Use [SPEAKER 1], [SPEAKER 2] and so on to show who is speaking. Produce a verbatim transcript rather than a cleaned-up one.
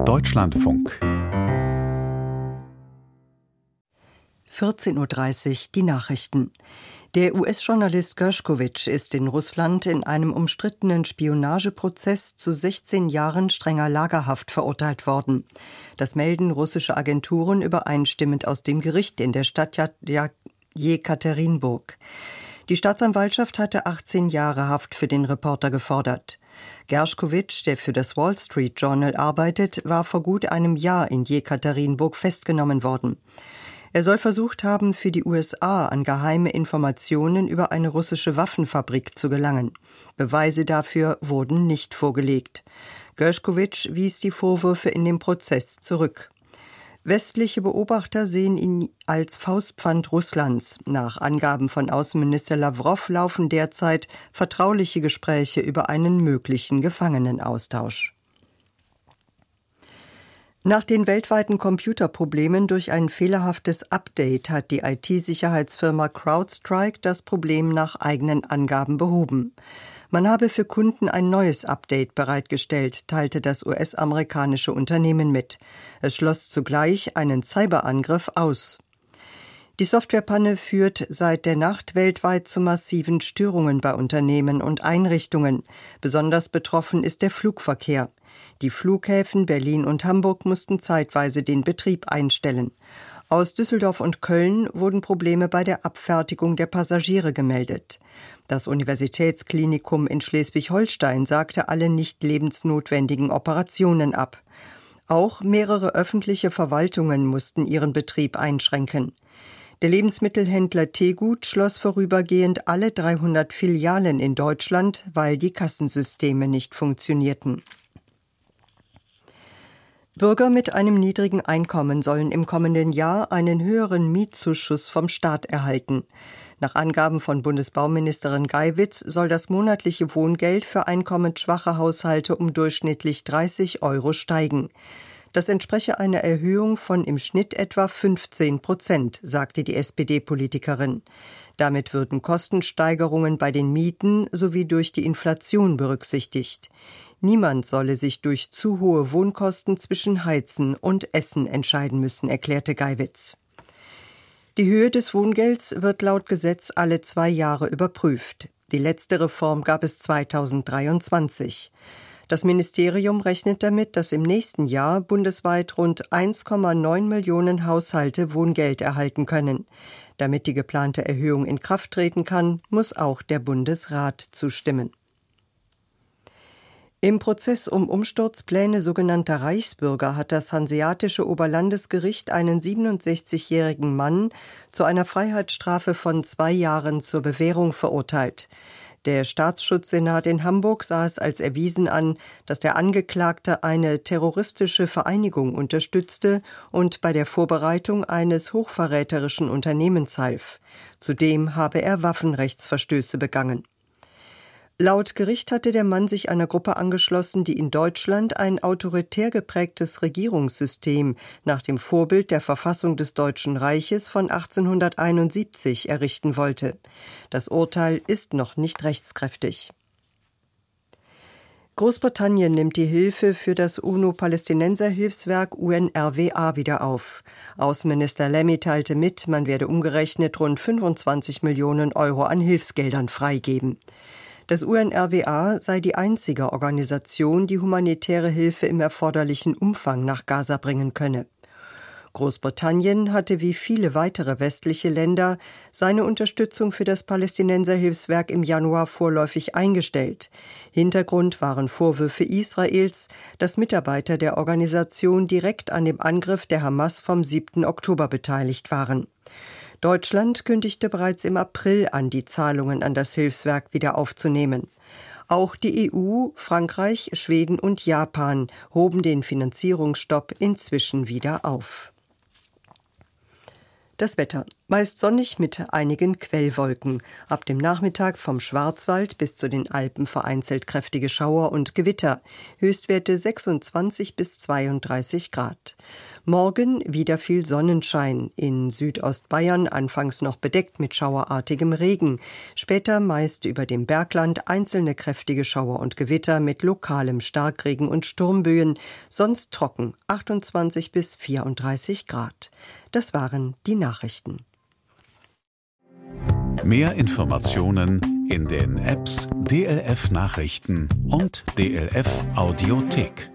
[SPEAKER 1] Deutschlandfunk.
[SPEAKER 2] vierzehn Uhr dreißig, die Nachrichten. Der U S-Journalist Gershkovich ist in Russland in einem umstrittenen Spionageprozess zu sechzehn Jahren strenger Lagerhaft verurteilt worden. Das melden russische Agenturen übereinstimmend aus dem Gericht in der Stadt Jekaterinburg. Die Staatsanwaltschaft hatte achtzehn Jahre Haft für den Reporter gefordert. Gershkovich, der für das Wall Street Journal arbeitet, war vor gut einem Jahr in Jekaterinburg festgenommen worden. Er soll versucht haben, für die U S A an geheime Informationen über eine russische Waffenfabrik zu gelangen. Beweise dafür wurden nicht vorgelegt. Gershkovich wies die Vorwürfe in dem Prozess zurück. Westliche Beobachter sehen ihn als Faustpfand Russlands. Nach Angaben von Außenminister Lawrow laufen derzeit vertrauliche Gespräche über einen möglichen Gefangenenaustausch. Nach den weltweiten Computerproblemen durch ein fehlerhaftes Update hat die I T-Sicherheitsfirma CrowdStrike das Problem nach eigenen Angaben behoben. Man habe für Kunden ein neues Update bereitgestellt, teilte das U S-amerikanische Unternehmen mit. Es schloss zugleich einen Cyberangriff aus. Die Softwarepanne führt seit der Nacht weltweit zu massiven Störungen bei Unternehmen und Einrichtungen. Besonders betroffen ist der Flugverkehr. Die Flughäfen Berlin und Hamburg mussten zeitweise den Betrieb einstellen. Aus Düsseldorf und Köln wurden Probleme bei der Abfertigung der Passagiere gemeldet. Das Universitätsklinikum in Schleswig-Holstein sagte alle nicht lebensnotwendigen Operationen ab. Auch mehrere öffentliche Verwaltungen mussten ihren Betrieb einschränken. Der Lebensmittelhändler Tegut schloss vorübergehend alle dreihundert Filialen in Deutschland, weil die Kassensysteme nicht funktionierten. Bürger mit einem niedrigen Einkommen sollen im kommenden Jahr einen höheren Mietzuschuss vom Staat erhalten. Nach Angaben von Bundesbauministerin Geiwitz soll das monatliche Wohngeld für einkommensschwache Haushalte um durchschnittlich dreißig Euro steigen. Das entspreche einer Erhöhung von im Schnitt etwa fünfzehn Prozent, sagte die S P D-Politikerin. Damit würden Kostensteigerungen bei den Mieten sowie durch die Inflation berücksichtigt. Niemand solle sich durch zu hohe Wohnkosten zwischen Heizen und Essen entscheiden müssen, erklärte Geiwitz. Die Höhe des Wohngelds wird laut Gesetz alle zwei Jahre überprüft. Die letzte Reform gab es zweitausenddreiundzwanzig. Das Ministerium rechnet damit, dass im nächsten Jahr bundesweit rund eins Komma neun Millionen Haushalte Wohngeld erhalten können. Damit die geplante Erhöhung in Kraft treten kann, muss auch der Bundesrat zustimmen. Im Prozess um Umsturzpläne sogenannter Reichsbürger hat das Hanseatische Oberlandesgericht einen siebenundsechzigjährigen Mann zu einer Freiheitsstrafe von zwei Jahren zur Bewährung verurteilt. Der Staatsschutzsenat in Hamburg sah es als erwiesen an, dass der Angeklagte eine terroristische Vereinigung unterstützte und bei der Vorbereitung eines hochverräterischen Unternehmens half. Zudem habe er Waffenrechtsverstöße begangen. Laut Gericht hatte der Mann sich einer Gruppe angeschlossen, die in Deutschland ein autoritär geprägtes Regierungssystem nach dem Vorbild der Verfassung des Deutschen Reiches von achtzehnhunderteinundsiebzig errichten wollte. Das Urteil ist noch nicht rechtskräftig. Großbritannien nimmt die Hilfe für das UNO-Palästinenser-Hilfswerk U N R W A wieder auf. Außenminister Lammy teilte mit, man werde umgerechnet rund fünfundzwanzig Millionen Euro an Hilfsgeldern freigeben. Das U N R W A sei die einzige Organisation, die humanitäre Hilfe im erforderlichen Umfang nach Gaza bringen könne. Großbritannien hatte wie viele weitere westliche Länder seine Unterstützung für das Palästinenserhilfswerk im Januar vorläufig eingestellt. Hintergrund waren Vorwürfe Israels, dass Mitarbeiter der Organisation direkt an dem Angriff der Hamas vom siebten Oktober beteiligt waren. Deutschland kündigte bereits im April an, die Zahlungen an das Hilfswerk wieder aufzunehmen. Auch die E U, Frankreich, Schweden und Japan hoben den Finanzierungsstopp inzwischen wieder auf. Das Wetter. Meist sonnig mit einigen Quellwolken. Ab dem Nachmittag vom Schwarzwald bis zu den Alpen vereinzelt kräftige Schauer und Gewitter. Höchstwerte sechsundzwanzig bis zweiunddreißig Grad. Morgen wieder viel Sonnenschein. In Südostbayern anfangs noch bedeckt mit schauerartigem Regen. Später meist über dem Bergland einzelne kräftige Schauer und Gewitter mit lokalem Starkregen und Sturmböen. Sonst trocken, achtundzwanzig bis vierunddreißig Grad. Das waren die Nachrichten.
[SPEAKER 1] Mehr Informationen in den Apps D L F Nachrichten und D L F Audiothek.